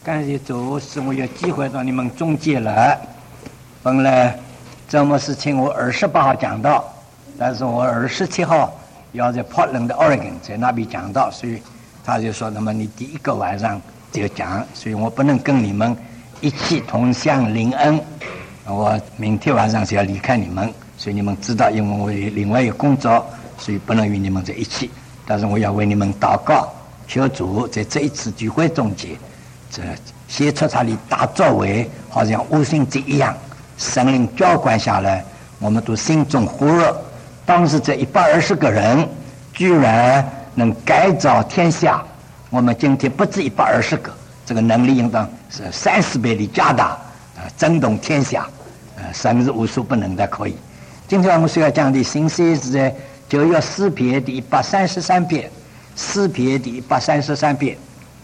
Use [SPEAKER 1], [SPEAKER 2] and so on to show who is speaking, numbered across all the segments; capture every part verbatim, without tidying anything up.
[SPEAKER 1] 感谢主，使我有机会到你们中间来。本来周末是请我二十八号讲道，但是我二十七号要在 Portland 的 Oregon 在那边讲道，所以他就说：“那么你第一个晚上就讲，所以我不能跟你们一起同享灵恩。我明天晚上就要离开你们，所以你们知道，因为我有另外一个工作，所以不能与你们在一起。但是我要为你们祷告，求主在这一次聚会中间。”这写出他的大作为，好像五星节一样，神灵浇灌下来，我们都心中火热。当时这一百二十个人，居然能改造天下。我们今天不止一百二十个，这个能力应当是三十倍的加大，呃，震动天下，呃，神是无所不能的，可以。今天我们需要讲的信息是在旧约诗篇的一百三十三篇，诗篇的一百三十三篇。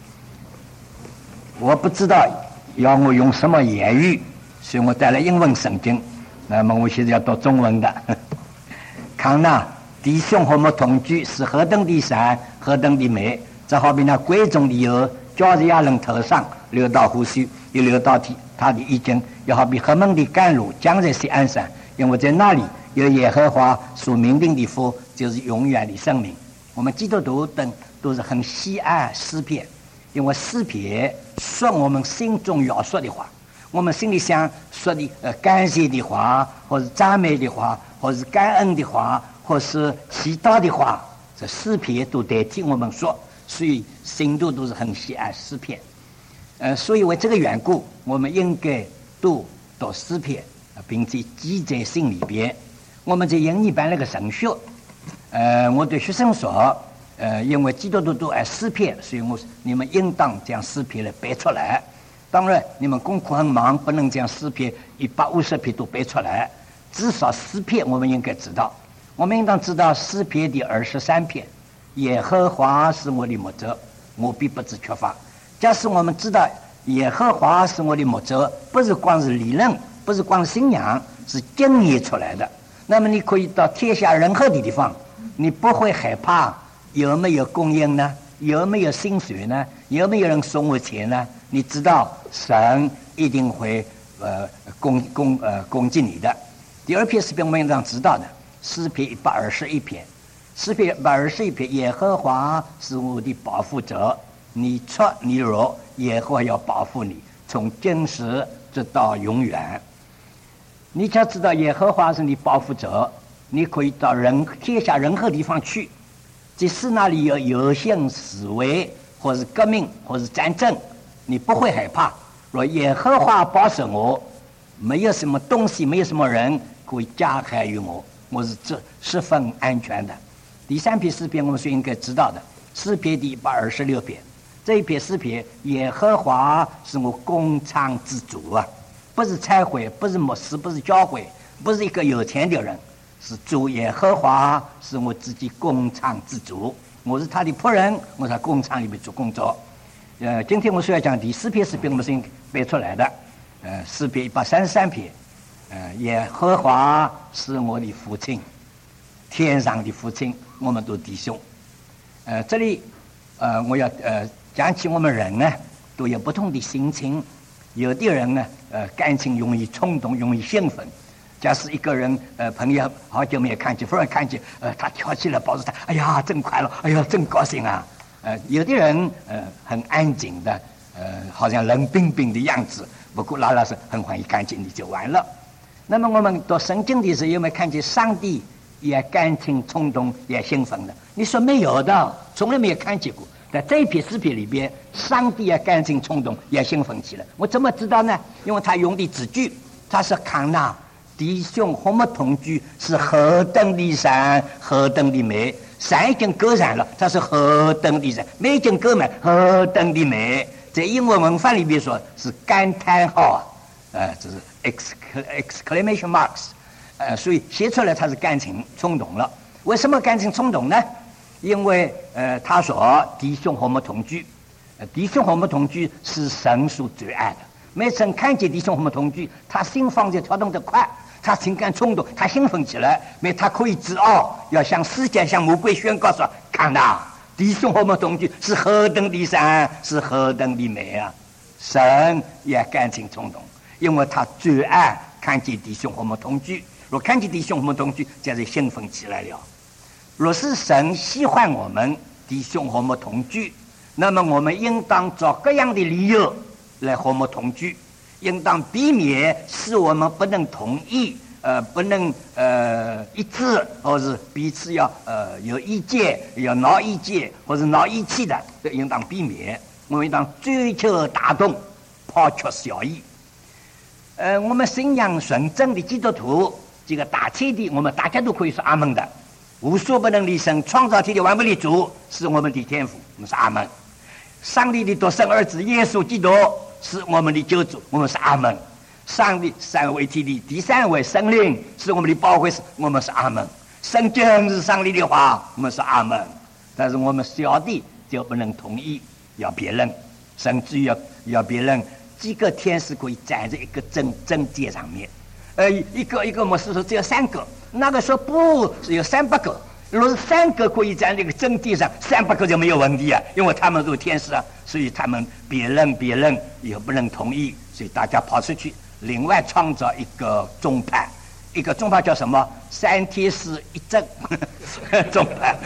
[SPEAKER 1] 我不知道要我用什么言语，所以我带来英文圣经。那么我现在要读中文的。看那弟兄和睦同居是何等的善，何等的美！这好比那贵重的油浇在亚伦头上，流到胡须，又流到他的衣襟，又好比黑蒙的甘露降在锡安山，因为在那里有耶和华所命定的福，就是永远的生命。我们基督徒等都是很喜爱诗篇。因为诗篇说我们心中要说的话，我们心里想说的呃感谢的话，或是赞美的话，或是感恩的话，或是祈祷的话，这诗篇都代替我们说，所以信徒都是很喜爱诗篇。呃，所以为这个缘故，我们应该读读诗篇，并且记在心里边。我们在英语班那个神学，呃，我对学生说。呃，因为基督徒都爱诗篇，所以我你们应当将诗篇来背出来。当然，你们功课很忙，不能将诗篇一百五十篇都背出来。至少诗篇我们应该知道。我们应当知道诗篇的二十三篇，耶和华是我的牧者，我必不致缺乏。假使我们知道耶和华是我的牧者，不是光是理论，不是光是信仰，是经验出来的。那么你可以到天下任何的地方，你不会害怕。有没有供应呢？有没有薪水呢？有没有人送我钱呢？你知道神一定会呃供供呃供给你的。第二篇诗篇我们应当知道的，诗篇一百二十一篇，诗篇一百二十一篇，耶和华是我的保护者，你出你入，耶和华要保护你，从今时直到永远。你要知道耶和华是你保护者，你可以到人天下任何地方去。即使那里有游行示威，或是革命，或是战争，你不会害怕。若耶和华保守我，没有什么东西，没有什么人可以加害于我，我是这十分安全的。第三篇诗篇我们是应该知道的，诗篇第一百二十六篇，这一篇诗篇，耶和华是我弓长之主啊，不是差会，不是牧师，不是教会，不是一个有钱的人。是主耶和华是我自己工厂之主，我是他的仆人，我在工厂里面做工作。呃，今天我所要讲第四篇诗篇，我们是背出来的。呃，诗篇一百三十三篇，呃，耶和华是我的父亲，天上的父亲，我们都弟兄。呃，这里呃，我要呃讲起我们人呢，都有不同的心情，有的人呢，呃，感情容易冲动，容易兴奋。假使一个人，呃，朋友好久没有看见，忽然看见，呃，他跳起来抱着他，哎呀，真快乐，哎呀，真高兴啊！呃，有的人，呃，很安静的，呃，好像冷冰冰的样子，不过拉拉是很欢喜看见你就完了。那么我们读圣经的时候，有没有看见上帝也感情冲动，也兴奋的？你说没有的，从来没有看见过。在这一篇诗篇里边，上帝也感情冲动，也兴奋起来。我怎么知道呢？因为他用的字句，他是看那。弟兄和睦同居是何等的善，何等的美！善已经够善了，它是何等的善；美已经够美，何等的美！在英文文法里面说是感叹号啊，呃，这是 exclamation marks， 呃，所以写出来它是感情冲动了。为什么感情冲动呢？因为呃，他说弟兄和睦同居，呃，弟兄和睦同居是神所最爱的。每次看见弟兄和睦同居，他心房就跳动得快。他情感冲动，他兴奋起来，因为他可以自傲，要向世界、向魔鬼宣告说：“看呐，弟兄和睦同居是何等的善，是何等的美啊！” 神也感情冲动，因为他最爱看见弟兄和睦同居。若看见弟兄和睦同居，这是兴奋起来了。若是神喜欢我们弟兄和睦同居，那么我们应当找各样的理由来和睦同居，应当避免使我们不能同意，呃，不能呃一致，或是彼此要呃有意见，要闹意见，或者闹意气的，都应当避免。我们应当追求大同，抛却小异。呃，我们信仰纯正的基督徒，这个大前提，我们大家都可以说阿门的。无所不能的神，创造天地万物的主，是我们的天父，我们是阿门。上帝的独生儿子耶稣基督是我们的救主，我们是阿门。上帝三位一体的第三位圣灵是我们的保惠师，我们是阿门。圣经是上帝的话，我们是阿门。但是我们小的就不能同意，要别人，甚至要要别人几个天使可以站在一个正正界上面，呃，一个一个牧师说只有三个，那个说不是有三百个。如果是三个可以在这个正地上，三百个就没有问题啊，因为他们都是天使啊，所以他们别人别人也不能同意，所以大家跑出去，另外创造一个宗派，一个宗派叫什么？三天使一正宗派。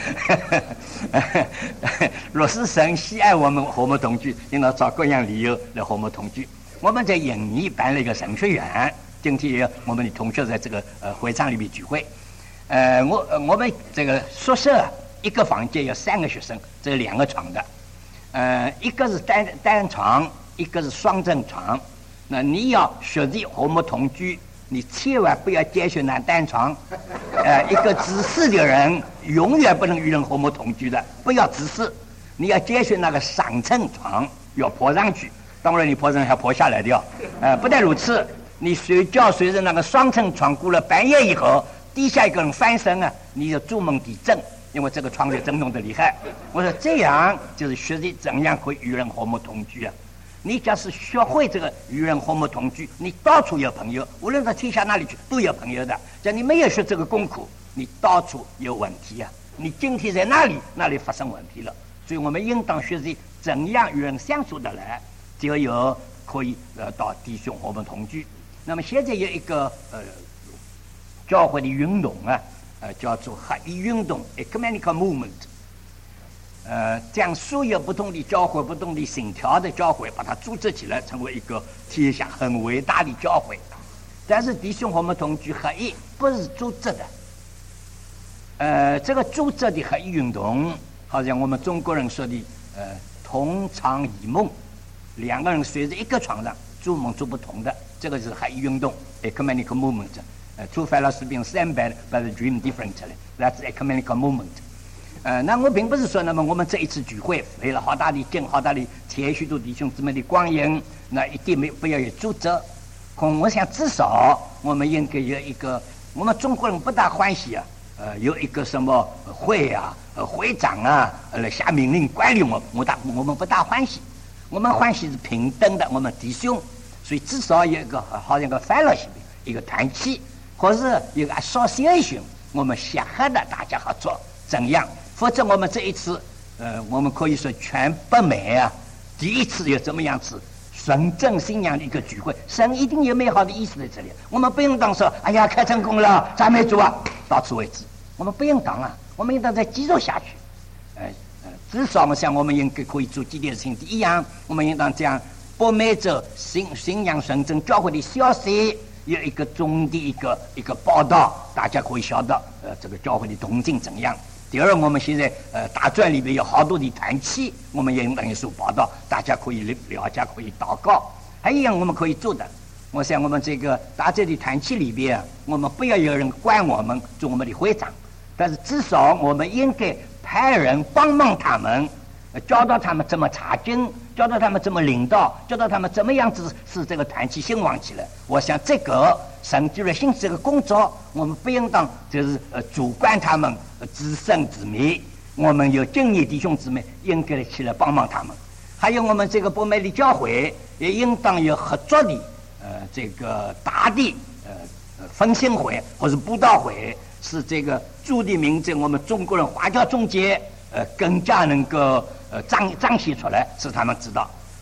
[SPEAKER 1] 若是神喜爱我们和睦同居，应当找各样理由来和睦同居。我们在印尼办了一个神学院，今天我们的同学在这个呃会场里面聚会。呃，我我们这个宿舍一个房间有三个学生，这两个床的，呃，一个是单单床，一个是双正床。那你要学习和睦同居，你千万不要拣选那单床。呃，一个自私的人永远不能与人和睦同居的，不要自私。你要拣选那个上层床，要坡上去。当然，你坡上还坡下来的哦。呃，不但如此，你睡觉睡在那个双层床，过了半夜以后。地下一个人翻身啊，你就做梦地震，因为这个床就震动的厉害。我说这样就是学习怎样可以与人和睦同居啊。你假是学会这个与人和睦同居，你到处有朋友，无论到天下哪里去都有朋友的。假如你没有学这个功课，你到处有问题啊。你今天在哪里，哪里发生问题了？所以我们应当学习怎样与人相处得来，就有可以呃到弟兄和睦同居。那么现在有一个呃。教会的运动啊，呃，叫做合一运动 （Ecumenical Movement）。呃，将所有不同的教会、不同的信条的教会，把它组织起来，成为一个天下很伟大的教会。但是弟兄和睦同居合一不是组织的。呃，这个组织的合一运动，好像我们中国人说的，呃，同床异梦，两个人睡在一个床上，做梦做不同的，这个是合一运动 （Ecumenical Movement）。Uh, two fellows being same bed but dream differently. That's ecumenical movement. 呃，那我并不是说，那么我们这一次聚会费了好大的劲，好大的钱，许多弟兄姊妹的光阴，那一定没不要有组织。可我想至少我们应该有一个，我们中国人不大欢喜啊，呃，有一个什么会啊、呃会长啊来下命令管理我，我大我们不大欢喜。我们欢喜是平等的，我们弟兄，所以至少有一个好像个 fellowship， 一个团契。或是有个 association， 我们协和的大家合作怎样？否则我们这一次，呃，我们可以说全北美啊，第一次有这么样子纯正信仰的一个聚会，神一定有美好的意思在这里。我们不用当说，哎呀，开成功了，赞美主啊，到此为止。我们不用当啊，我们应当再继续下去。呃呃，至少我想我们应该可以做几件事情。第一样，我们应当这样北美洲信信仰纯正教会的消息。有一个总的一个一个报道，大家可以晓得，呃，这个教会的动静怎样。第二，我们现在呃大专里面有好多的团契，我们也应当有所报道，大家可以了解，可以祷告。还有一样我们可以做的，我想我们这个大专的团契里边，我们不要有人管我们做我们的会长，但是至少我们应该派人帮忙他们。教导他们怎么查经，教导他们怎么领导，教导他们怎么样子使这个团体兴旺起来。我想这个神就来兴这个工作，我们不应当就是呃主管他们自生自灭。我们有敬业弟兄姊妹应该起来帮忙他们。还有我们这个北美的教会也应当有合作的呃这个大的呃分享会或者布道会，使这个主的名在我们中国人华侨中间呃更加能够。呃，彰彰显出来，使他们知道。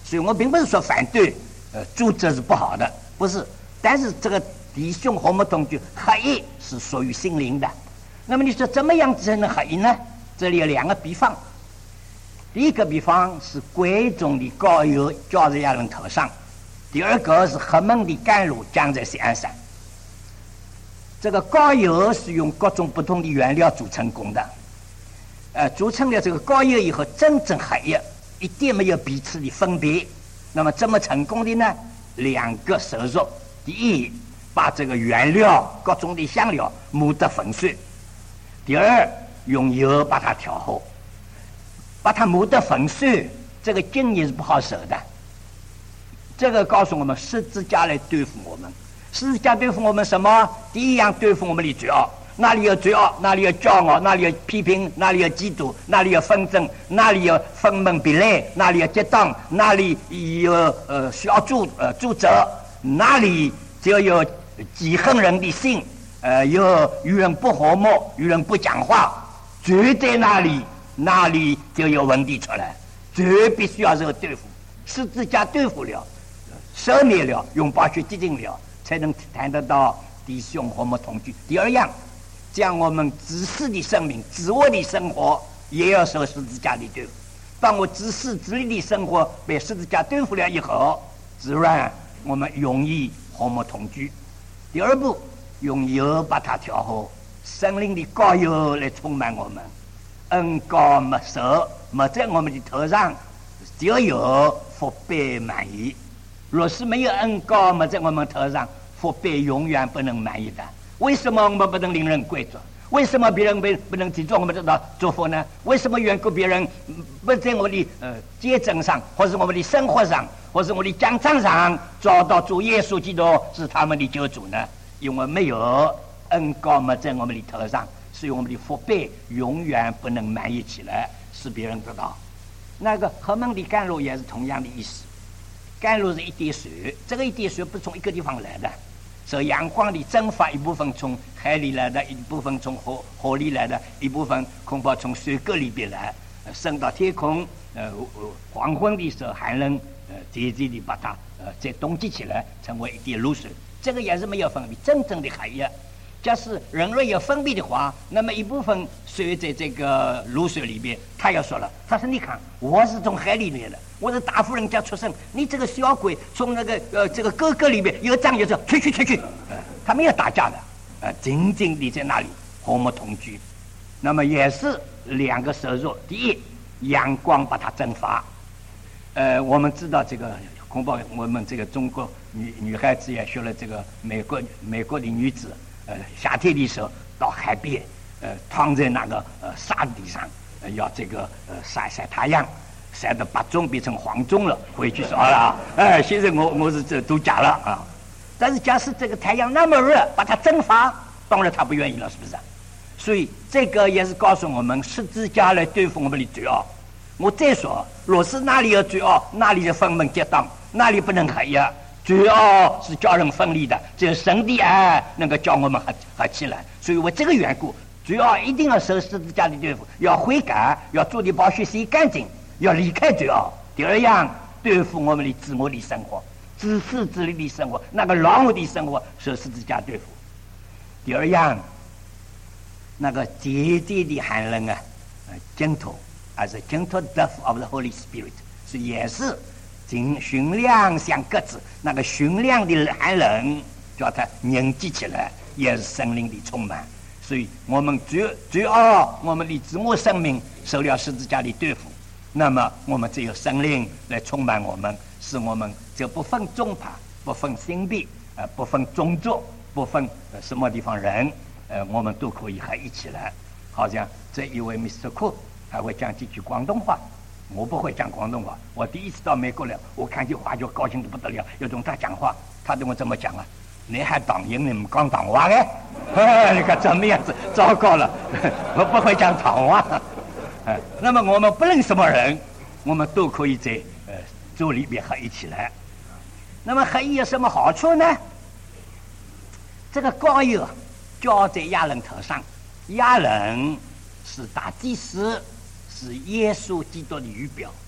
[SPEAKER 1] 所以我并不是说反对，呃，主责是不好的，不是。但是这个弟兄和睦同居合一是属于心灵的。那么你说怎么样才能合一呢？这里有两个比方。第一个比方是贵重的膏油浇在亚伦头上，第二个是黑蒙的甘露降在山上。这个膏油是用各种不同的原料组成功的，呃，组成了这个膏油以后，真正合一，一点没有彼此的分别。那么怎么成功的呢？两个手术：第一，把这个原料各种的香料磨得粉碎；第二，用油把它调和。把它磨得粉碎，这个经验是不好受的。这个告诉我们，十字架来对付我们。十字架对付我们什么？第一样对付我们的罪恶，哪里有罪恶，哪里有骄傲，哪里有批评，哪里有嫉妒，哪里有纷争，哪里有分门别类，哪里有结党，哪里有呃小组呃组织，哪里就有记恨人的心，呃有与人不和睦，与人不讲话，罪在哪里？那里就有问题出来，罪必须要这个对付，十字架对付了，赦免了，用宝血洁净了，才能谈得到弟兄和睦同居。第二样，将我们自私的生命、自我的生活也要受十字架的对付。当我自私自利的生活被十字架对付了以后，自然我们容易和睦同居。第二步，用油把它调和，圣灵的膏油来充满我们。恩膏没收，没在我们的头上，就有福杯满溢。若是没有恩膏没在我们头上，福杯永远不能满溢的。为什么我们不能令人贵族？为什么别人不不能记住我们的祝福呢？为什么缘故别人不在我的呃见证上，或是我们的生活上，或是我的讲章上找到主耶稣基督是他们的救主呢？因为没有恩膏没在我们的头上。所以我们的福杯永远不能满溢起来，使别人得到。那个黑蒙的甘露也是同样的意思。甘露是一滴水，这个一滴水不是从一个地方来的，是阳光的蒸发，一部分从海里来的，一部分从河河里来的，一部分恐怕从水沟里边来，呃、升到天空。呃，黄昏的时候寒冷，呃，渐渐的把它呃再冻结起来，成为一滴露水。这个也是没有分别，真正的海液。假使人类有分别的话，那么一部分水在这个露水里边，他要说了，他说你看，我是从海里来的，我是大富人家出生，你这个小鬼从那个呃这个沟沟里边有脏有臭，去去去去，呃，他没有打架的，呃，静静地在那里和睦同居。那么也是两个手术，第一，阳光把它蒸发，呃，我们知道这个恐怕我们这个中国女女孩子也学了这个美国美国的女子。呃，夏天的时候到海边，呃，躺在那个呃沙地上，呃，要这个呃晒晒太阳，晒得白中变成黄中了，回去说了，哎，现在我我是这度假了啊。但是假使这个太阳那么热，把它蒸发，当然他不愿意了，是不是？所以这个也是告诉我们，十字架来对付我们的罪恶。我再说，若是哪里有罪恶，哪里就分门结党，哪里不能合一。罪恶是叫人分离的，只有神的爱能够叫我们合合起来。所以为这个缘故，罪恶一定要受十字架的对付，要悔改，要主的宝血洗干净，要离开罪恶。第二样，对付我们的自我的生活，自私自利的生活，那个老我的生活，受十字架对付。第二样，那个节节的寒冷啊，呃，gentle as a gentle dove of the Holy Spirit， 是也是。尽寻量像鸽子，那个寻量的寒冷叫它凝集起来，也是圣灵的充满。所以我们罪罪恶，我们的自我生命受了十字架的对付，那么我们只有圣灵来充满我们，使我们就不分宗派，不分性别，呃，不分种族，不分、呃、什么地方人，呃，我们都可以合一起来。好像这一位 mister Cook 还会讲几句广东话。我不会讲广东话，我第一次到美国来，我看见华侨高兴得不得了，要同他讲话，他对我怎么讲啊？你还当英，你们讲唐话的？哎，你看怎么样子？糟糕了，我不会讲唐话。哎，那么我们不论什么人，我们都可以在呃主里边合一起来。那么合一有什么好处呢？这个膏油浇在亚伦头上，亚伦是大祭司。是耶稣基督的预表，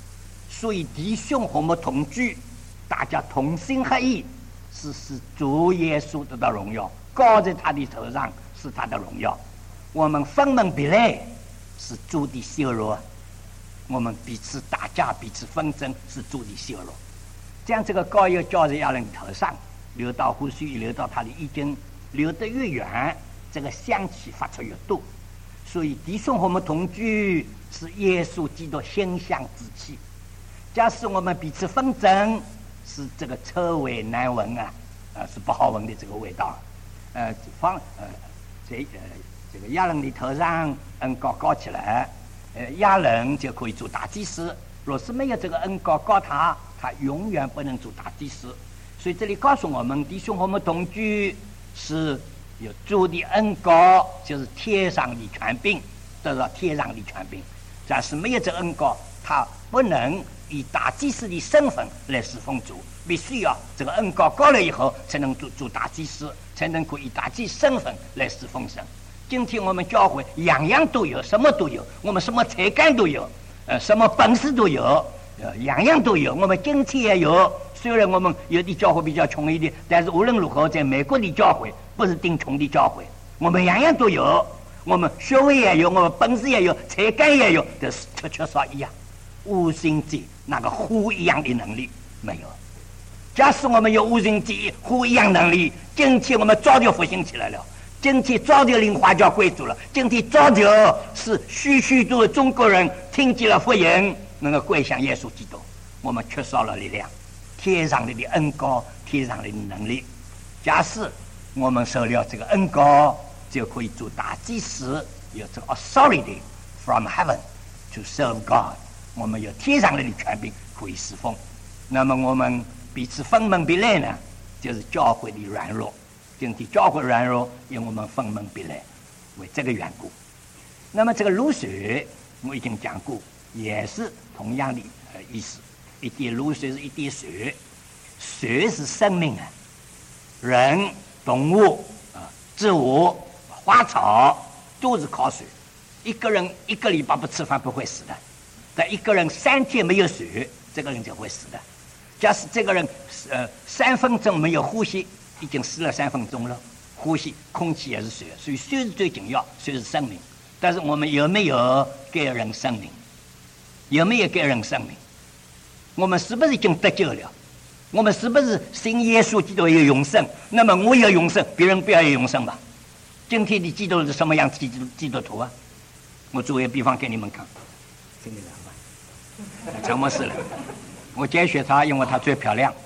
[SPEAKER 1] 所以弟兄和我们同居，大家同心合意，是使主耶稣得到荣耀，高在他的头上是他的荣耀。我们分门别类是主的羞辱，我们彼此打架彼此纷争是主的羞辱。这样这个膏油浇在亚伦的头上，流到胡须，流到他的衣襟，流得越远，这个香气发出越多。所以弟兄和我们同居是耶稣基督馨香之气。假使我们彼此纷争，是这个臭味难闻啊，呃，是不好闻的这个味道。呃，放呃这呃这个亚伦的头上恩膏膏起来，呃，亚伦就可以做大祭司。若是没有这个恩膏膏他，他永远不能做大祭司。所以这里告诉我们，弟兄和我们同居是有主的恩膏，就是天上的权柄，得到天上的权柄。假使没有这恩膏，他不能以大祭司的身份来侍奉主，必须要这个恩膏高了以后，才能做做大祭司，才能够以大祭司身份来侍奉神。今天我们教会样样都有，什么都有，我们什么才干都有，呃，什么本事都有，呃，样样都有。我们金钱也有，虽然我们有的教会比较穷一点，但是无论如何，在美国的教会不是顶穷的教会，我们样样都有，我们学位也有，我们本事也有，才干也有，但是缺缺少一样，无形界那个虎一样的能力没有。假使我们有无形界虎一样能力，今天我们早就复兴起来了。今天早就领花教贵族了，今天早就是许许多的中国人听见了福音，能够归向耶稣基督。我们缺少了力量，天上的恩膏，天上的能力。假使我们受了这个恩膏，就可以做大祭司，有这个 authority from heaven to serve God。我们有天上的权柄可以侍奉。那么我们彼此分门别类呢，就是教会的软弱。今天教会软弱，因为我们分门别类，为这个缘故。那么这个露水我已经讲过，也是同样的呃意思。一滴露水是一滴水，水是生命啊，人、动物、啊、植物、花草都是靠水。一个人一个礼拜不吃饭不会死的，但一个人三天没有水，这个人就会死的。假使这个人呃三分钟没有呼吸，已经死了三分钟了。呼吸空气也是水，所以水是最紧要，水是生命。但是我们有没有给人生命？有没有给人生命？我们是不是已经得救了？我们是不是信耶稣基督有永生？那么我有永生，别人不要有永生吧？今天的基督是什么样基督基督徒啊？我作为比方给你们看，听得了吧？陈牧师了，我拣选她，因为她最漂亮。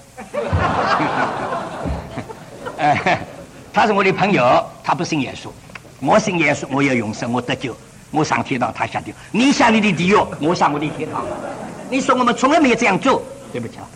[SPEAKER 1] 呃，他是我的朋友，他不信耶稣，我信耶稣，我有永生，我得救，我上天堂，他下地狱。你下你的地狱，我上我的天堂。你说我们从来没有这样做，对不起啊。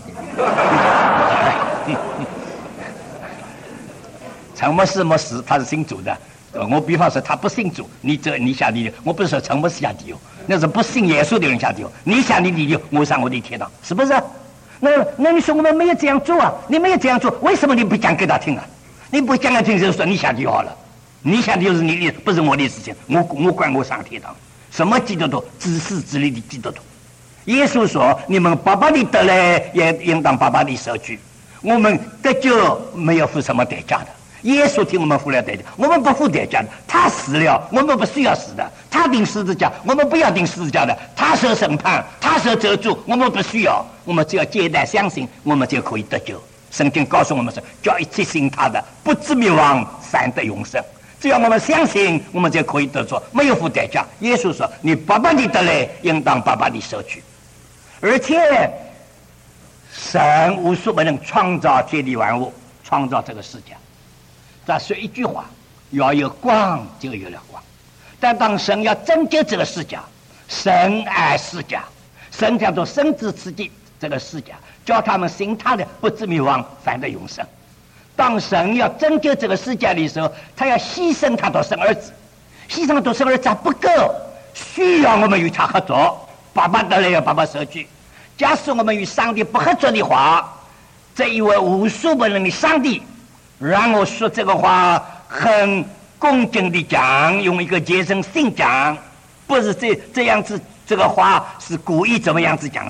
[SPEAKER 1] 陈牧师牧师他是信主的，我比方说他不信主，你这你下地狱，我不是说陈牧师下地狱，那是不信耶稣的人下地狱。你下你的地狱，我上我的天堂，是不是？那那你说我们没有这样做啊？你没有这样做，为什么你不讲给他听啊？你不讲给他听就说你下地狱好了，你下地狱是你的，不是我的事情。我我管我上天堂。什么基督徒？自私自利的基督徒。耶稣说：“你们白白的得来，也应当白白的收取。我们得救没有付什么代价的。耶稣替我们付了代价，我们不付代价的。他死了，我们不需要死的。他钉十字架，我们不要钉十字架的。他受审判，他受咒诅，我们不需要。我们只要简单相信，我们就可以得救。圣经告诉我们说，叫一切信他的，不至灭亡，反得永生。只要我们相信，我们就可以得着，没有付代价。耶稣说：你白白的得来，应当白白的收取。而且，神无所不能创造天地万物，创造这个世界。再说一句话，要有光就有了光。但当神要拯救这个世界，神爱世界，神叫做神之赐给这个世界，叫他们信他的不至灭亡，反得永生。当神要拯救这个世界的时候，他要牺牲他的生儿子，牺牲他的生儿子还不够，需要我们与他合作。爸爸得来要爸爸收据。假使我们与上帝不合作的话，这一位无所不能的上帝，让我说这个话很恭敬的讲，用一个节省性讲，不是这这样子，这个话是故意怎么样子讲的。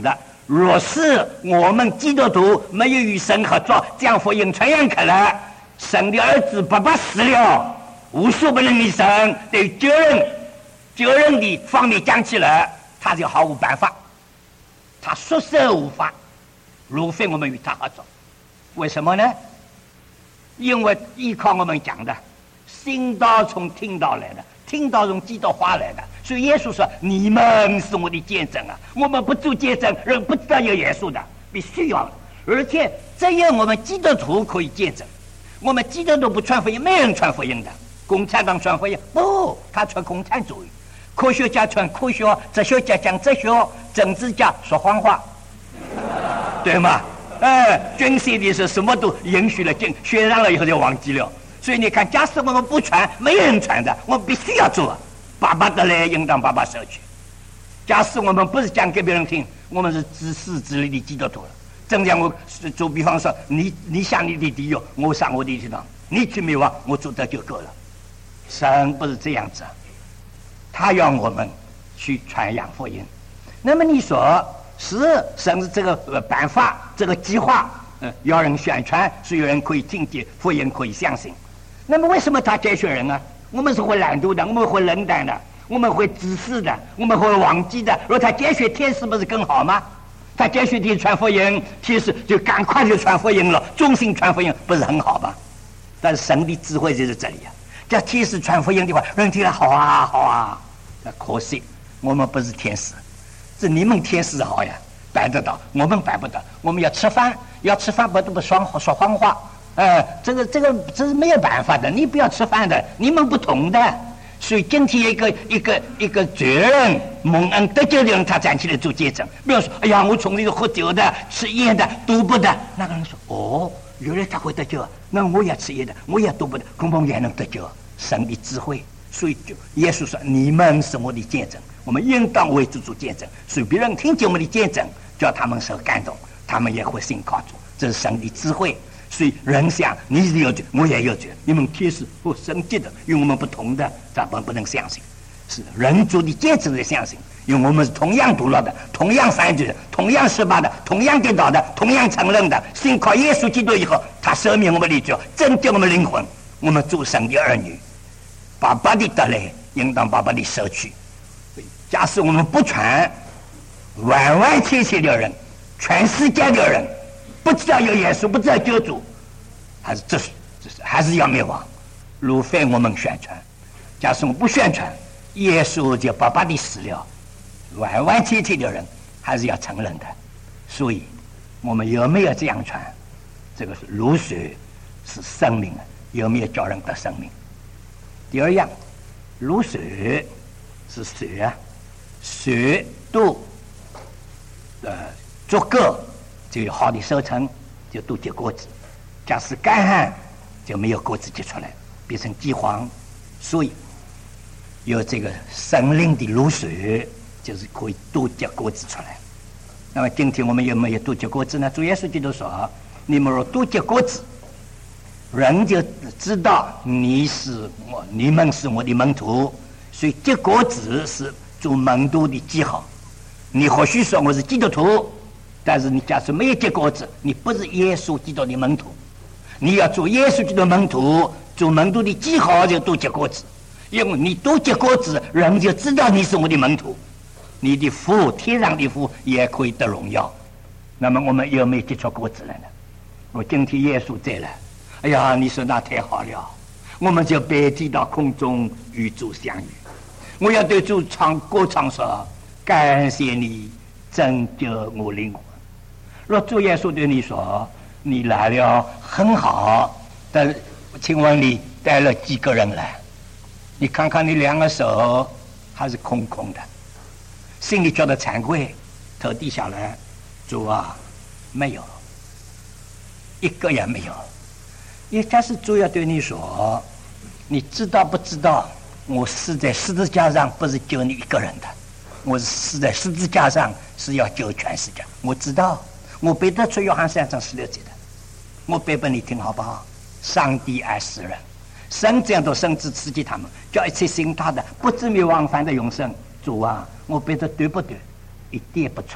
[SPEAKER 1] 若是我们基督徒没有与神合作，将福音传扬开来，神的儿子爸爸死了，无所不能的神对救人救人的方面讲起来，他就毫无办法，他束手无法，除非我们与他合作。为什么呢？因为依靠我们讲的信道从听道来的，听道从基督话来的，所以耶稣说你们是我的见证啊！我们不做见证，人不知道有耶稣的，必须要的。而且只有我们基督徒可以见证，我们基督徒不传福音，没人传福音的。共产党传福音不，他传共产主义；科学家传科学，哲学家讲哲学，政治家说谎话，对吗？哎，军事的是什么都允许了，军学上了以后就忘记了。所以你看，假使我们不传，没人传的，我们必须要做。爸爸的来应当爸爸收取。假使我们不是讲给别人听，我们是自私自利的基督徒了。正像我做比方说，你你上你的地狱，我上我的天堂，你去灭亡，我做得就够了。神不是这样子，他要我们去传扬福音。那么你说是神是这个办法，这个计划，呃，要人宣传，是有人可以听见福音，可以相信。那么为什么他拣选人啊？我们是会懒惰的，我们会冷淡的，我们会自私的，我们会忘记的。如果他拣选天使，不是更好吗？他拣选天使传福音，天使就赶快就传福音了，忠心传福音，不是很好吗？但是神的智慧就是这里啊，叫天使传福音的话，人听了好啊好啊。可惜我们不是天使，是你们天使好呀，办得到，我们办不到。我们要吃饭，要吃饭不得不说说谎话。呃，这个这个这是没有办法的，你不要吃饭的，你们不同的。所以今天一个一个一个罪人蒙恩得救的人，他站起来做见证。不要说，哎呀，我从这个喝酒的、吃烟的、赌博的，那个人说，哦，原来他会得救，那我也吃烟的，我也赌博的，恐怕也能得救。神的智慧，所以就耶稣说，你们是我的见证，我们应当为主做见证。所以别人听见我们的见证，叫他们受感动，他们也会信靠主，这是神的智慧。所以人想你是有罪，我也有罪，你们天使或神迹的与我们不同的，咱们不能相信。是人做的见证的相信，因为我们是同样堕落的，同样犯罪的，同样失败的，同样跌倒的，同样承认的。信靠耶稣基督以后，他赦免我们的罪，拯救我们灵魂，我们做神的儿女。爸爸的得来，应当爸爸的收取。假使我们不传，完完全全的人，全世界的人不知道有耶稣，不知道救主，还是这是这是还是要灭亡。除非我们宣传，假使我们不宣传，耶稣就爸爸的死了，完完全全的人还是要承认的。所以我们有没有这样传？这个是如水是生命，有没有叫人得生命？第二样，如水是水啊，水都呃足够就有好的收成，就多结果子。假使干旱，就没有果子结出来，变成饥荒。所以有这个生灵的露水，就是可以多结果子出来。那么今天我们有没有多结果子呢？主耶稣基督说：“你们若多结果子，人就知道你是我，你们是我的门徒。”所以结果子是做门徒的记号。你或许说我是基督徒，但是你假设没有结果子，你不是耶稣基督的门徒。你要做耶稣基督的门徒，做门徒的记号就多结果子，因为你多结果子，人就知道你是我的门徒。你的父，天上的父也可以得荣耀。那么我们有没有结出果子来呢？我今天耶稣在了，哎呀，你说那太好了，我们就白天到空中与主相遇。我要对主唱歌唱说：感谢你拯救我灵魂。若主耶稣对你说：你来了很好，但请问你带了几个人来？你看看你两个手还是空空的，心里觉得惭愧，头低下来，主啊，没有，一个也没有。也假使主要对你说：你知道不知道我死在十字架上不是救你一个人的，我是死在十字架上是要救全世界。我知道，我背得出约翰三章十六节的，我背给你听好不好？上帝爱世人，生这样多生子刺激他们，叫一切信他的不至灭亡，反得永生。主啊，我背得对不对？一点不错。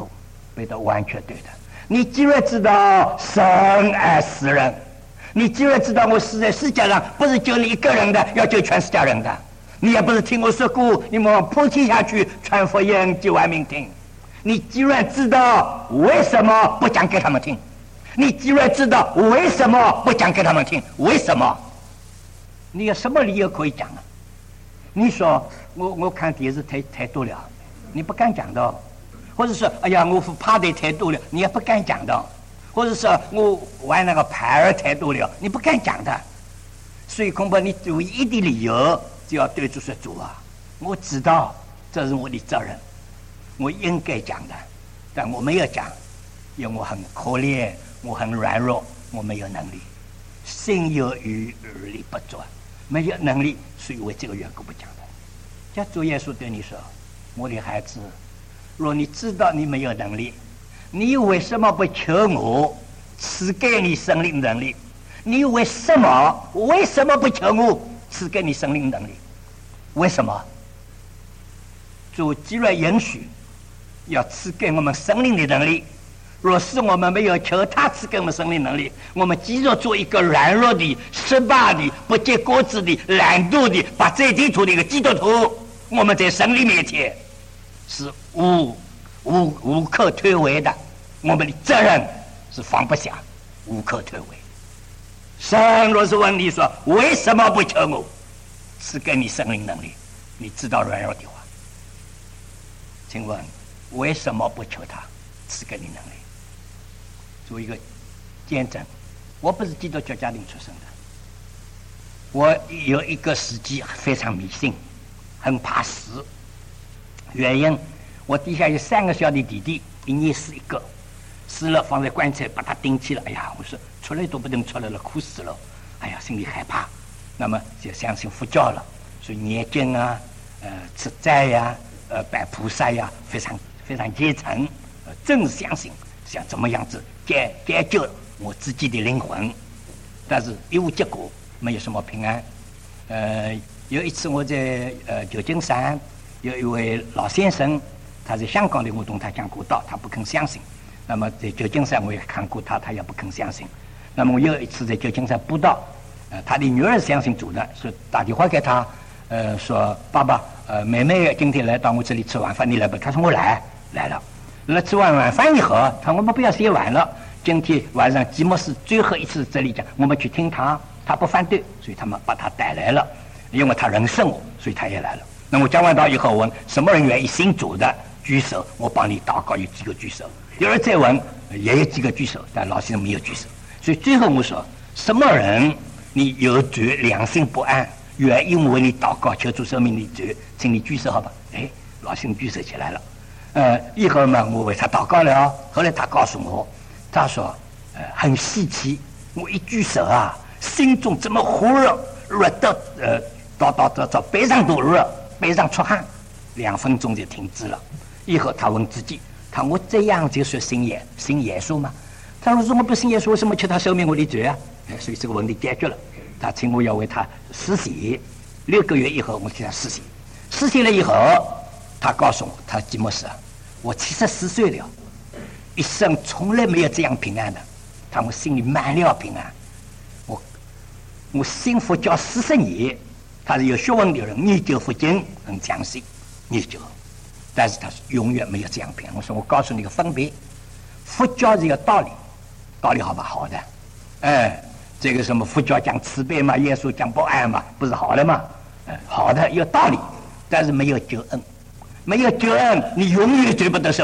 [SPEAKER 1] 背得完全对的。你既然知道神爱世人，你既然知道我是在世界上不是救你一个人的，要救全世界人的，你也不是听我说过，你们普及下去传福音给万民听。你既然知道为什么不讲给他们听，你既然知道为什么不讲给他们听，为什么？你有什么理由可以讲啊？你说我我看电视太太多了，你不敢讲的。或者说，哎呀，我怕的太多了，你也不敢讲的；或者说我玩那个牌儿太多了，你不敢讲的。所以恐怕你唯一的理由就要对主说：“主啊，我知道这是我的责任，我应该讲的，但我没有讲，因为我很可怜，我很软弱，我没有能力，心有余而力不足，没有能力，所以为这个缘故不讲的。”叫主耶稣对你说：“我的孩子。”若你知道你没有能力，你为什么不求我赐给你生命能力？你为什么为什么不求我赐给你生命能力？为什么？主既然允许要赐给我们生命的能力，若是我们没有求他赐给我们生命能力，我们继续做一个软弱的、失败的、不结果子的、懒惰的、把这地图的一个基督徒，我们在神里面前是无无无可推诿的，我们的责任是放不下，无可推诿。神若是问你说为什么不求我赐给你生命能力，你知道软弱的话，请问为什么不求他赐给你能力？做一个见证，我不是基督教家庭出生的，我有一个时期非常迷信，很怕死。原因，我底下有三个小的弟弟，一年死一个，死了放在棺材把他钉起了。哎呀，我说出来都不能出来了，哭死了。哎呀，心里害怕，那么就相信佛教了，所以念经啊，呃，吃斋呀，呃，拜菩萨呀，非常非常虔诚，呃，真是相信想怎么样子解解救我自己的灵魂，但是一无结果，没有什么平安。呃，有一次我在呃旧金山。有一位老先生，他在香港的，我同他讲过道，他不肯相信。那么在旧金山我也看过他，他也不肯相信。那么我有一次在旧金山布道，呃，他的女儿相信主的，说打电话给他，呃，说爸爸，呃，妹妹今天来到我这里吃晚饭，你来不？他说我来，来了。那吃完晚饭以后，他说我们不要写完了，今天晚上吉姆斯最后一次这里讲，我们去听他，他不反对，所以他们把他带来了，因为他认识我，所以他也来了。那我讲完道以后问什么人愿意信主的举手，我帮你祷告，有几个举手。有人再问也有几个举手，但老先生没有举手。所以最后我说，什么人你有罪良心不安，愿意为你祷告求主赦免你罪，请你举手好吧？哎，老先生举手起来了。呃，以后嘛我为他祷告了。后来他告诉我，他说呃很稀奇，我一举手啊，心中怎么火热热到呃到到到到背上都热。背上出汗，两分钟就停止了。以后他问自己，他我这样就说信耶信耶稣吗？他说我不信耶稣，为什么求他赦免我的罪啊？所以这个问题解决了。他请我要为他实习，六个月以后我替他实习。实习了以后，他告诉我，他吉姆斯，我七十四岁了，一生从来没有这样平安的。他我心里满了平安。我我信佛教四十年。他是有学问的人，研究佛经很详细研究，但是他是永远没有这样平安。我说我告诉你个分别，佛教是有道理，道理好吧？好的，哎，这个什么佛教讲慈悲嘛，耶稣讲博爱嘛，不是好的嘛？哎，好的有道理，但是没有救恩，没有救恩，你永远追不得生。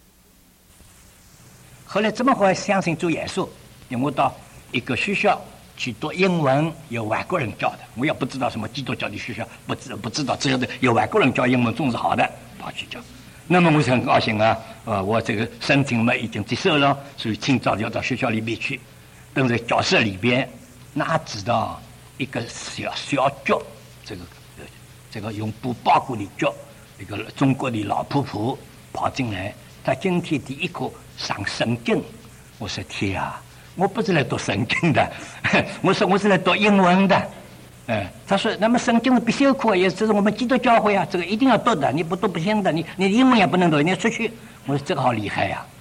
[SPEAKER 1] 后来怎么会相信主耶稣？因为我到一个学校。去读英文，有外国人教的，我也不知道什么基督教的学校，不知不知道，只有的有外国人教英文总是好的，跑去教。那么我是很高兴啊，呃，我这个申请嘛已经接受了，所以清早就到学校里面去，等在教室里边，哪知道一个小小脚，这个这个用布包裹的脚，一个中国的老婆婆跑进来，她今天第一课上圣经，我说天啊！我不是来读圣经的，我说我是来读英文的。嗯，他说那么圣经是必修课，也这是我们基督教会啊，这个一定要读的，你不读不行的，你你英文也不能读，你要出去。我说这个好厉害呀、啊，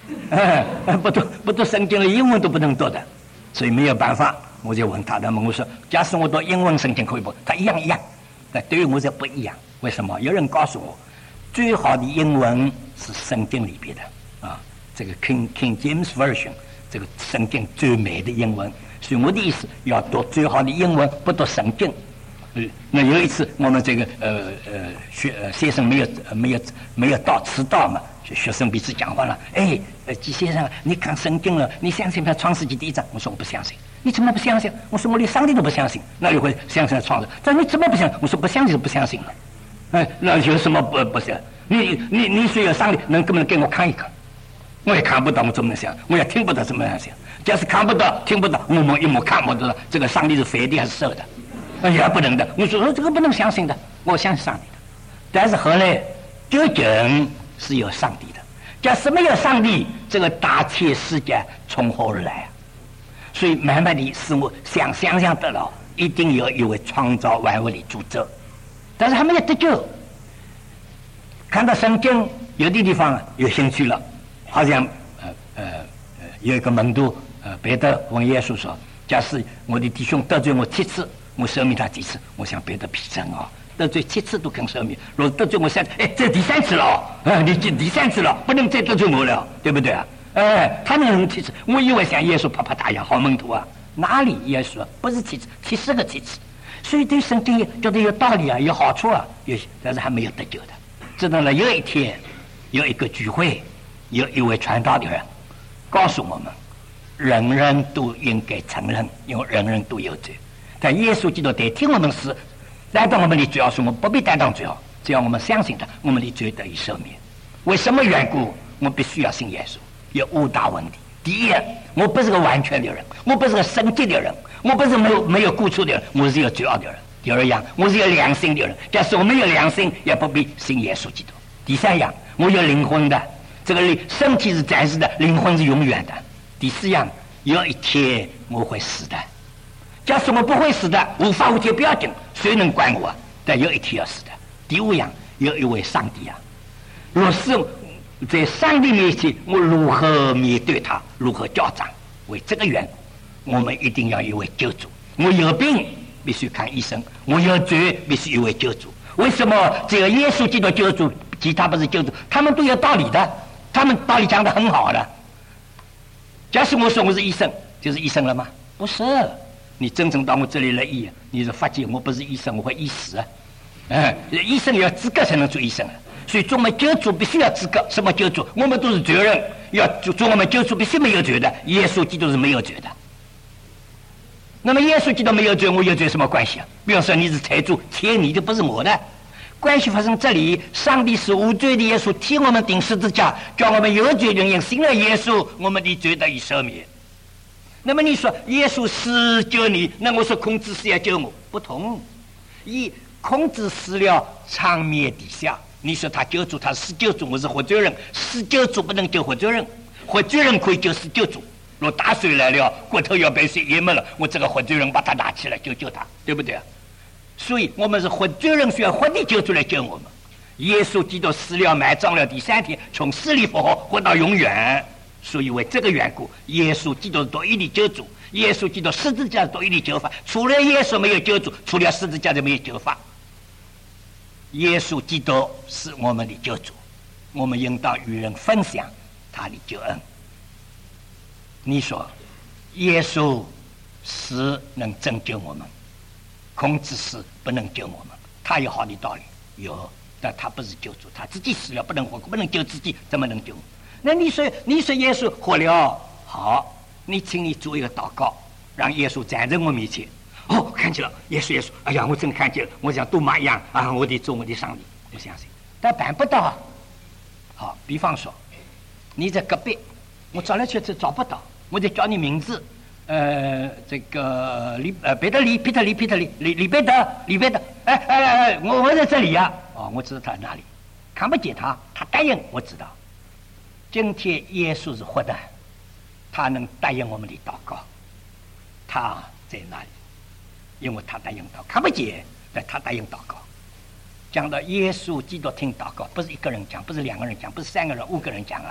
[SPEAKER 1] 哎，不读不读圣经的英文都不能读的，所以没有办法。我就问他，他问我说：“假使我读英文圣经可以不？”他一样一样。但对于我这不一样，为什么？有人告诉我，最好的英文是圣经里边的啊，这个 King King James Version， 这个圣经最美的英文。所以我的意思，要读最好的英文，不读圣经。呃，那有一次我们这个呃呃学呃先生没有没有没有到迟到嘛，学生彼此讲话了。哎，呃，季先生，你看圣经了，你相信不？创世纪第一章，我说我不相信。你怎么不相信？我说我连上帝都不相信，那就会相信创造。但你怎么不相信？我说不相信就不相信了。哎，那有什么不不是？你你你说有上帝，能不能给我看一看？我也看不到，我怎么能想？我也听不到，怎么能想？假使看不到、听不到，我们一摸看不到，这个上帝是肥的还是瘦的？哎呀，不能的。我说这个不能相信的，我相信上帝的。但是后来究竟是有上帝的。假使没有上帝，这个大千世界从何而来啊？所以慢慢的使我想想象得了，一定有一位创造万物的主者，但是还没有得救。看到圣经有的地方有兴趣了，好像呃呃呃有一个门徒呃彼得问耶稣说：“假使我的弟兄得罪我七次，我赦免他几次？”我想彼得皮真啊，得罪七次都肯赦免，如果得罪我三次，哎，这第三次了哦，啊，你这第三次了，不能再得罪我了，对不对啊？哎，他能七次，我以为像耶稣啪啪打呀，好门徒啊，哪里耶稣不是七次，七十个七次，所以对圣经觉得有道理啊，有好处啊，有，但是还没有得救的。直到了有一天，有一个聚会，有一位传道的人告诉我们，人人都应该承认，因为人人都有罪。但耶稣基督代替我们是担当我们的罪，说我们不必担当罪，只要我们相信他，我们的罪得以赦免。为什么缘故？我必须要信耶稣。有五大问题。第一，我不是个完全的人，我不是个圣洁的人，我不是没有没有过错的人，我是有罪恶的人。第二样，我是有良心的人，假使我没有良心，也不必信耶稣基督。第三样，我有灵魂的，这个身体是暂时的，灵魂是永远的。第四样，有一天我会死的，假使我不会死的，无法无天不要紧，谁能管我？但有一天要死的。第五样，有一位上帝啊，若是在上帝面前，我如何面对他？如何交账？为这个缘故，我们一定要有一位救主。我有病必须看医生，我有罪必须有一位救主。为什么只有耶稣基督救主，其他不是救主？他们都有道理的，他们道理讲得很好的。假使我说我是医生，就是医生了吗？不是，你真正到我这里来医，你是发觉我不是医生，我会医死啊！哎，医生有资格才能做医生啊。所以做我们救主必须要资格，什么救主？我们都是罪人，要做我们救主必须没有罪的。耶稣基督是没有罪的。那么耶稣基督没有罪，我有罪什么关系啊？比方说你是财主，欠你的不是我的，关系发生这里。上帝是无罪的耶稣替我们钉十字架，叫我们有罪的人信了耶稣，我们的罪得以赦免。那么你说耶稣是救你，那我说孔子是要救我，不同。以孔子死了，长眠地下。你说他救主，他是救主，我是活罪人，死救主不能救活罪人，活罪人可以救死救主。若大水来了，骨头要被水淹没了，我这个活罪人把他拿起来救救他，对不对啊？所以我们是活罪人，需要活的救主来救我们。耶稣基督死了，埋葬了，第三天从死里复活，活到永远。所以为这个缘故，耶稣基督是独一的救主，耶稣基督十字架是独一的救法，除了耶稣没有救主，除了十字架就没有救法。耶稣基督是我们的救主，我们应当与人分享他的救恩。你说耶稣是能拯救我们，孔子是不能救我们，他有好的道理有，但他不是救主，他自己死了不能活，不能救自己，怎么能救？那你说你说耶稣活了，好，你请你做一个祷告，让耶稣站在我面前。哦，看见了，耶稣耶稣，哎呀，我真看见了，我像杜马一样啊，我得做我的上帝，我相信，但办不到。好，比方说，你在隔壁，我找来去找不到，我得叫你名字，呃，这个李呃彼得李彼得李彼得李李李彼得李彼得，哎哎哎，我我在这里呀、啊，哦，我知道他在哪里，看不见他，他答应我知道。今天耶稣是活的，他能答应我们的祷告，他在哪里？因为他答应祷告，看不见，但他答应祷告。讲到耶稣基督听祷告，不是一个人讲，不是两个人讲，不是三个人、五个人讲啊。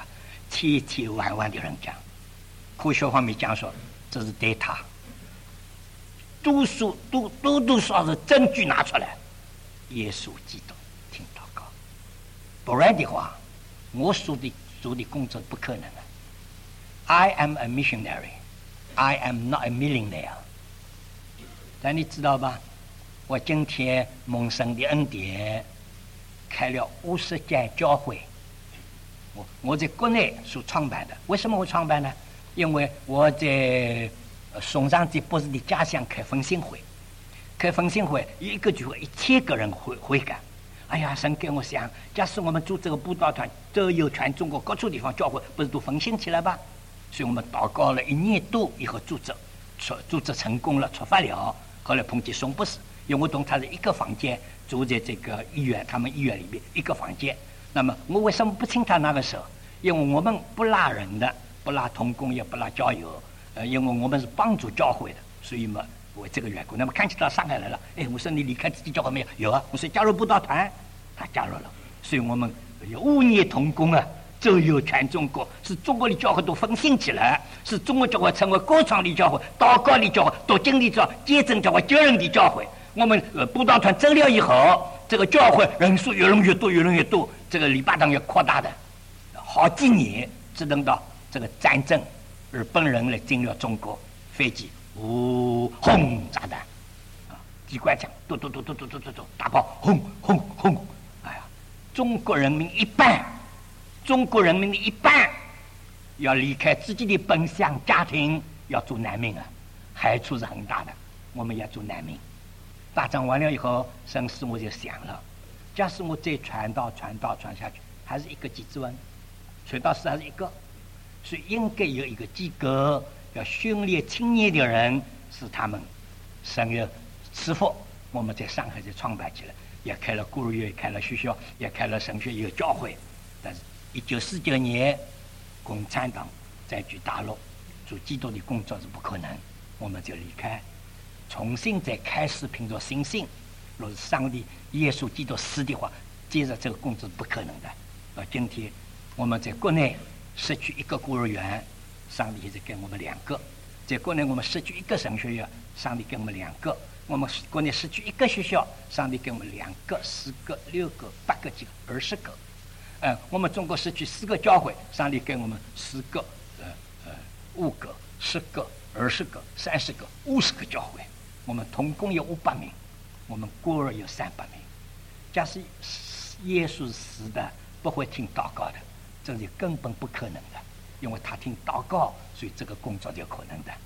[SPEAKER 1] 千千万万的人讲，科学方面讲说，这是对他，多数多多多少少证据拿出来，耶稣基督听祷告，不然的话，我所的做的工作不可能啊。I am a missionary, I am not a millionaire。但你知道吧？我今天蒙神的恩典，开了五十间教会。我我在国内所创办的，为什么我创办呢？因为我在松山这博士的家乡开分信会，开分信会一个聚会一千个人会会干。哎呀，神给我想，假使我们做这个布道团，周游全中国各处地方教会，不是都分信起来吧？所以我们祷告了一年多以后，组织出组织成功了，出发了。后来碰见宋博士，因为我同他是一个房间，住在这个医院，他们医院里面一个房间。那么我为什么不请他那个时候？因为我们不拉人的，不拉同工，也不拉教友，呃，因为我们是帮助教会的，所以嘛，为这个缘故。那么看起到上海来了，哎，我说你离开自己教会没有？有啊，我说加入布道团，他加入了，所以我们有五年同工啊。周游全中国，是中国的教会都分兴起来，是中国教会成为歌唱的教会、祷告的教会、读经的教会、见证教会、救人的教会。我们呃布道团走了以后，这个教会人数越来越多，越来越多，这个礼拜堂也扩大的，好几年，直等到这个战争，日本人来进了中国，飞机呜轰炸弹，啊，机关枪嘟嘟嘟嘟嘟嘟嘟嘟，大炮轰轰轰，哎呀，中国人民一半。中国人民的一半要离开自己的本乡家庭，要做难民啊，害处是很大的。我们要做难民。打仗完了以后，生死我就想了，假使我再传道、传道、传下去，还是一个几十万，传道士还是一个，所以应该有一个机构，要训练青年的人，使他们生有师傅。我们在上海就创办起来，也开了孤儿院，开了学校，也开了神学，也有教会，但是。一九四九年，共产党占据大陆，做基督的工作是不可能，我们就离开，重新再开始凭着信心。若是上帝、耶稣基督死的话，接着这个工作是不可能的。到今天，我们在国内失去一个孤儿院，上帝现在给我们两个；在国内我们失去一个神学院，上帝给我们两个；我们国内失去一个学校，上帝给我们两个、四个、六个、八个、几个、二十个。呃，我们中国失去四个教会，上帝给我们十个、呃呃五个、十个、二十个、三十个、五十个教会。我们同工有五百名，我们孤儿有三百名。假使耶稣死的不会听祷告的，这是根本不可能的，因为他听祷告，所以这个工作就可能的。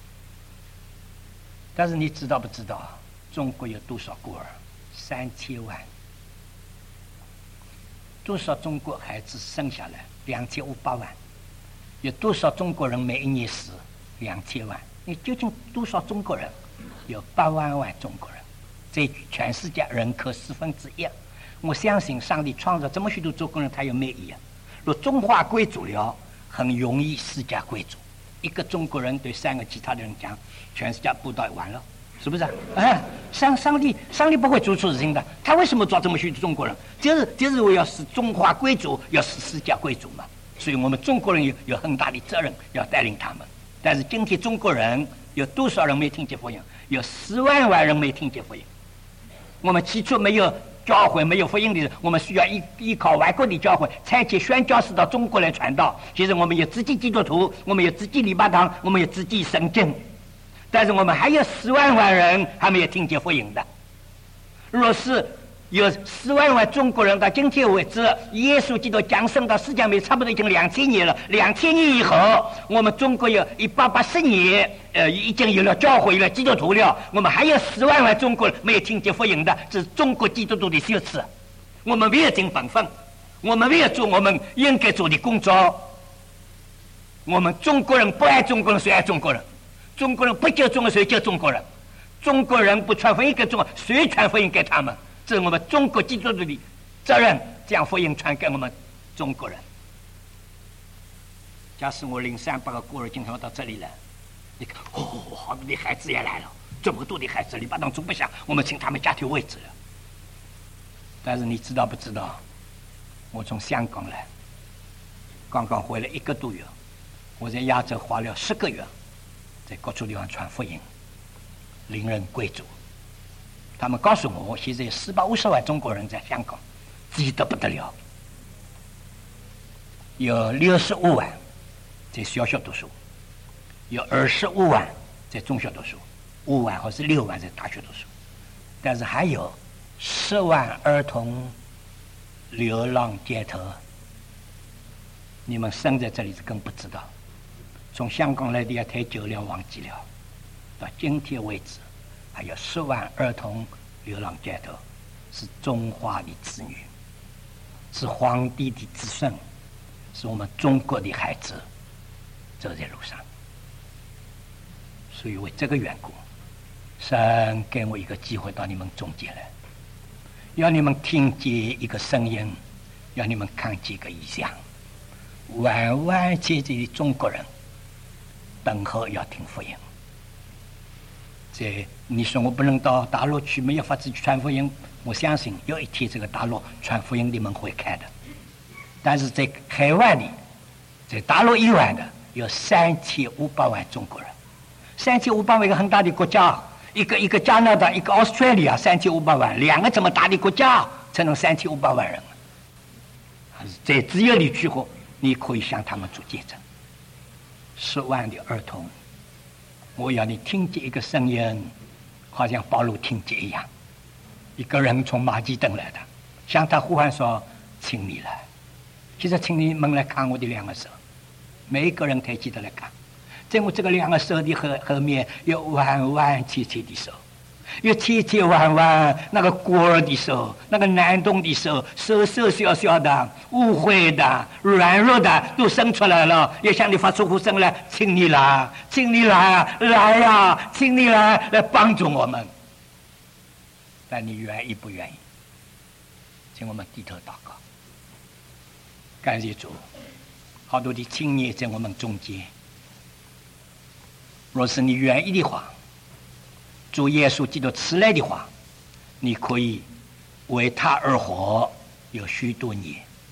[SPEAKER 1] 但是你知道不知道，中国有多少孤儿？三千万。多少中国孩子生下来？两千五百万。有多少中国人每一年死？两千万。你究竟多少中国人？有八万万中国人，在全世界人口四分之一。我相信上帝创造这么许多中国人，他有美意啊。若中华贵族了，很容易世界贵族。一个中国人对三个其他的人讲，全世界布道完了。是不是啊？哎，上上帝，上帝不会做错事情的。他为什么抓这么许多中国人？就是就是为要使中华贵族，要使世界贵族嘛。所以我们中国人有有很大的责任，要带领他们。但是今天中国人有多少人没听见福音？有十万万人没听见福音。我们起初没有教会，没有福音的人，我们需要依依靠外国的教会，差遣宣教士到中国来传道。其实我们有自己基督徒，我们有自己礼拜堂，我们有自己圣经。但是我们还有十万万人还没有听见福音的。若是有十万万中国人到今天为止，耶稣基督降生到世界上差不多已经两千年了。两千年以后，我们中国有一百八十年，呃，已经有了教会，有了基督徒了。我们还有十万万中国人没有听见福音的，这是中国基督徒的羞耻。我们没有尽本分，我们没有做我们应该做的工作。我们中国人不爱中国人，谁爱中国人？中国人不救中国人，谁救中国人？中国人不传福音给中国，谁传福音给他们？这是我们中国基督徒的责任，将福音传给我们中国人。假使我领三百个孤儿今天到这里来，你看，哦，好多的孩子也来了，这么多的孩子，礼拜当中不下，我们请他们家庭位置了。但是你知道不知道？我从香港来， 刚刚回来一个多月，我在亚洲花了十个月，在各处地方传福音，领人贵族。他们告诉我，现在有四百五十万中国人在香港，挤得不得了。有六十五万在小学读书，有二十五万在中学读书，五万或是六万在大学读书，但是还有十万儿童流浪街头。你们生在这里是更不知道，从香港来的也太久了，忘记了。到今天为止，还有十万儿童流浪街头，是中华的子女，是皇帝的子孙，是我们中国的孩子，走在路上。所以为这个缘故，神给我一个机会到你们中间来，要你们听见一个声音，要你们看见一个异象。完完全全的中国人等候要听福音。这你说我不能到大陆去，没有法子去传福音，我相信有一天这个大陆传福音的门会开的。但是在海外的，在大陆以外的有三千五百万中国人，三千五百万一个很大的国家，一个一个加拿大，一个 Australia， 三千五百万，两个这么大的国家才能三千五百万人。在只有你去过，你可以向他们做见证。十万的儿童，我要你听见一个声音，好像保罗听见一样。一个人从马其顿来的，向他呼唤说：“请你来。”现在请你们来看我的两个手，每一个人抬起头来看，在我这个两个手的后后面有弯弯曲曲的手，有切切弯弯那个孤儿的手，那个难动的手，瘦瘦小小的、污秽的、软弱的都伸出来了，也向你发出呼声来，请你来，请你来，来呀，请你来，来帮助我们。但你愿意不愿意？请我们低头祷告。感谢主，好多的青年在我们中间。若是你愿意的话，主耶稣基督赐来的话，你可以为他而活，有许多年。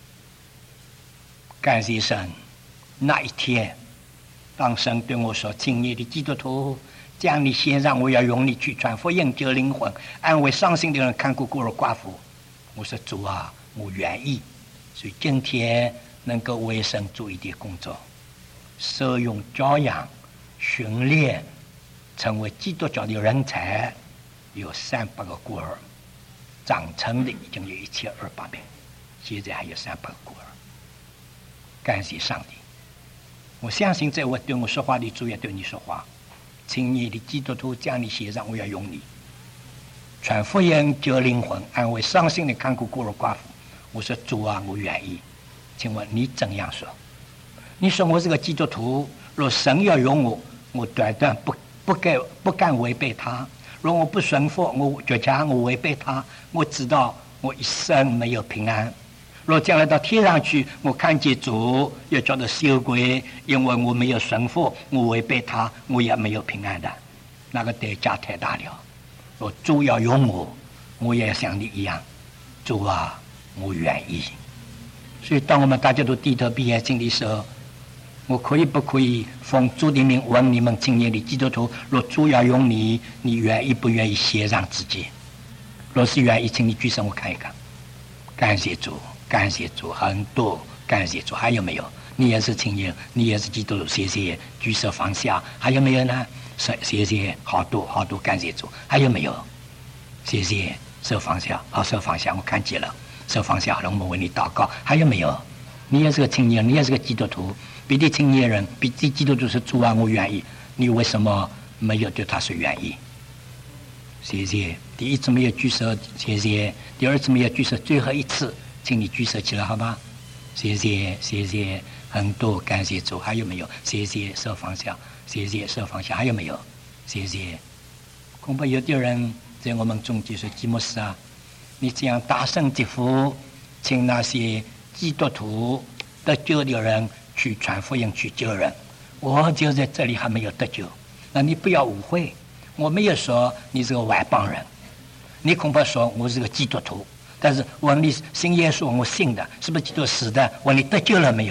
[SPEAKER 1] 感谢神，那一天，当神对我说：“青年的基督徒，将你献上，我要用你去传福音、救灵魂，安慰伤心的人，看顾孤儿寡妇。”我说：“主啊，我愿意。”所以今天能够为神做一点工作，受用教养、训练，成为基督教的人才，有三百个孤儿，长成的已经有一千二百名，现在还有三百个孤儿。感谢上帝！我相信在我对我说话的主也对你说话。青年的基督徒，将你献上，我要用你传福音、救灵魂，安慰伤心的，看顾孤儿寡妇。我说：“主啊，我愿意。”请问你怎样说？你说我是个基督徒，若神要用我，我断断不不该不敢违背他。若我不顺服，我就讲我违背他，我知道我一生没有平安。若将来到天上去，我看见主也觉得羞愧，因为我没有顺服，我违背他，我也没有平安的，那个代价太大了。若主要用我，我也像你一样，主啊，我愿意。所以当我们大家都低头闭眼睛的时候，我可以不可以奉主的名问你们青年的基督徒，若主要用你，你愿意不愿意献上自己？若是愿意，请你举手我看一看。感谢主，感谢主，很多感谢主。还有没有？你也是青年，你也是基督徒，谢谢，举手放下。还有没有呢？谢谢，好多好多，感谢主。还有没有？谢谢，手放下，好，手放下，我看见了。手放下了，我们为你祷告。还有没有？你也是个青年，你也是个基督徒，别的青年人，别的基督徒是主啊，我愿意。你为什么没有对他说愿意？谢谢。第一次没有举手，谢谢。第二次没有举手，最后一次，请你举手起来，好吧？谢谢，谢谢，很多感谢主。还有没有？谢谢，手放下，谢谢，手放下。还有没有？谢谢。恐怕有的人在我们中间说：“基牧师啊，你这样大声疾呼，请那些基督徒得救的人去传福音去救人，我就在这里还没有得救。那你不要误会，我没有说你是个外邦人，你恐怕说我是个基督徒，但是问你信耶稣，我信的，是不是基督死的？问你得救了没有？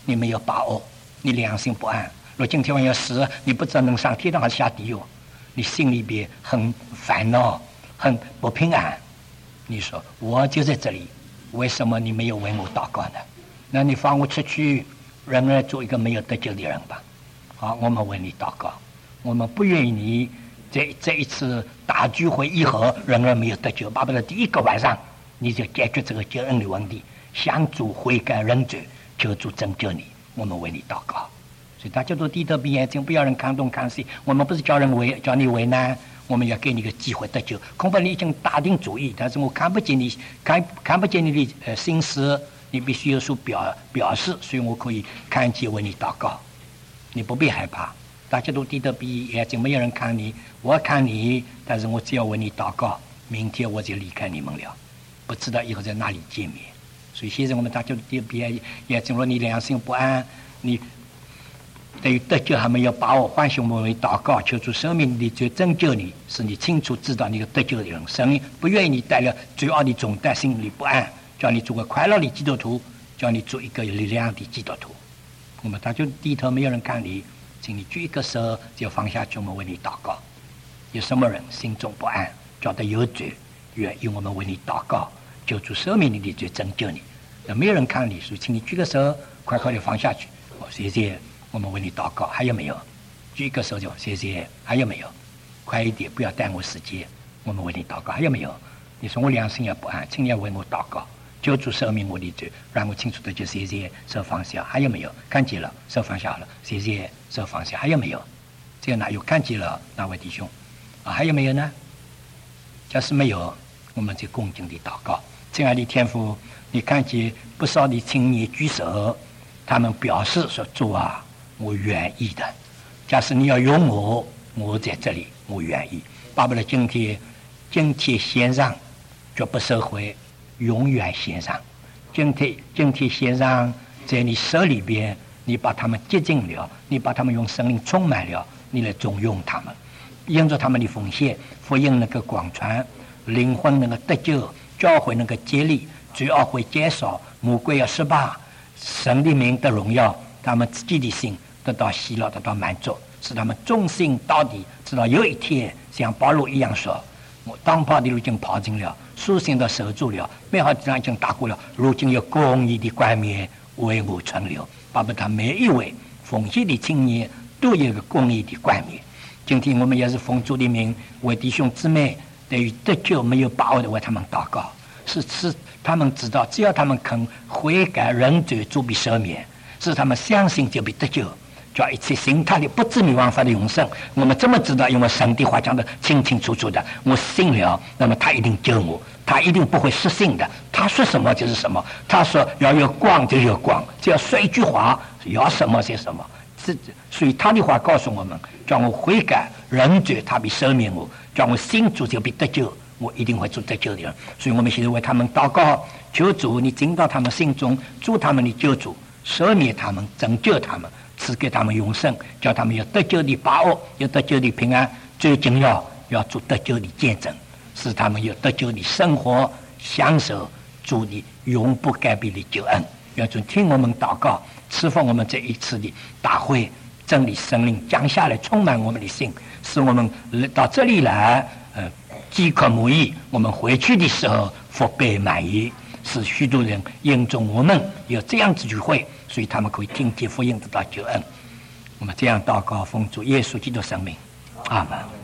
[SPEAKER 1] 你没有把握，你良心不安。若今天晚上死，你不知道能上天堂还是下地狱，你心里边很烦恼，很不平安。你说我就在这里，为什么你没有为我祷告呢？那你放我出去，仍然做一个没有得救的人吧。好，我们为你祷告，我们不愿意你这这一次大聚会以后仍然没有得救，巴不得第一个晚上你就解决这个救恩的问题，向主悔改认罪，求主拯救你。我们为你祷告。所以大家都低头闭眼睛，不要人看东看西。我们不是叫人为叫你为难，我们要给你个机会得救。恐怕你已经打定主意，但是我看不见你看看不见你的呃心思，你必须有所表表示，所以我可以看见为你祷告。你不必害怕，大家都低头闭眼睛，没有人看你，我看你，但是我只要为你祷告，明天我就离开你们了，不知道以后在哪里见面。所以现在我们大家都低头闭眼睛，若你良心不安，你对于得救还没有把握，欢喜我们为祷告，求主生命的罪拯救你，使你清楚知道你有得救的人生，不愿意你带了罪恶的重担，心里不安，叫你做个快乐的基督徒，叫你做一个有力量的基督徒。我们大家低头，没有人看你，请你举一个手就放下去，我们为你祷告。有什么人心中不安，觉得有罪，愿意我们为你祷告，求主赦免你的罪，拯救你。那没有人看你，所以请你举个手，快快的放下去。我谢谢，我们为你祷告。还有没有？举一个手就谢谢。还有没有？快一点，不要耽误时间。我们为你祷告。还有没有？你说我良心也不安，请你为我祷告。求主赦免我的罪，让我清楚的就谢谢，手放下。还有没有？看见了，手放下了，谢谢，手放下。还有没有？这样哪有看见了那位弟兄啊？还有没有呢？假使没有，我们就恭敬的祷告。亲爱的天父，你看见不少的青年举手，他们表示说：“主啊，我愿意的。假使你要用我，我在这里，我愿意。巴不得今天，今天献上，绝不收回。”永远献上，今天今天献上，在你手里边，你把他们洁净了，你把他们用生命充满了，你来重用他们，因着他们的奉献，福音能够广传，灵魂能够得救，教会能够建立，罪恶会减少，魔鬼要失败，神的名得荣耀，他们自己的心得到喜乐，得到满足，使他们忠心到底，直到有一天像保罗一样说：“我当跑的路已经跑尽了。”书信都守住了，美好的仗已经打过了，如今有公义的冠冕为我存留，巴不得每一位奉献的青年都有一个公义的冠冕。今天我们也是奉主的名，为弟兄姊妹对于得救没有把握的为他们祷告，是是他们知道，只要他们肯悔改认罪，主必赦免，是他们相信就必得救。叫一切信他的不至灭亡法的永生，我们怎么知道？因为神的话讲得清清楚楚的，我信了，那么他一定救我，他一定不会失信的。他说什么就是什么，他说要有光就有光，只要说一句话，要什么就什么。所以他的话告诉我们，叫我悔改认罪，他必赦免我；叫我信主就必得救，我一定会做得救的人。所以我们现在为他们祷告，求主你进到他们心中，助他们的救主，赦免他们，拯救他们。赐给他们永生，叫他们有得救的把握，有得救的平安。最重要要做得救的见证，使他们有得救的生活，享受主的永不改变的救恩。愿主听我们祷告，赐福我们这一次的大会，真理圣灵降下来，充满我们的心，使我们到这里来，呃，饥渴慕义。我们回去的时候，福杯满溢，使许多人因中我们有这样子聚会。所以他们可以听见福音，得到救恩。我们这样祷告，奉主耶稣基督圣名，阿门。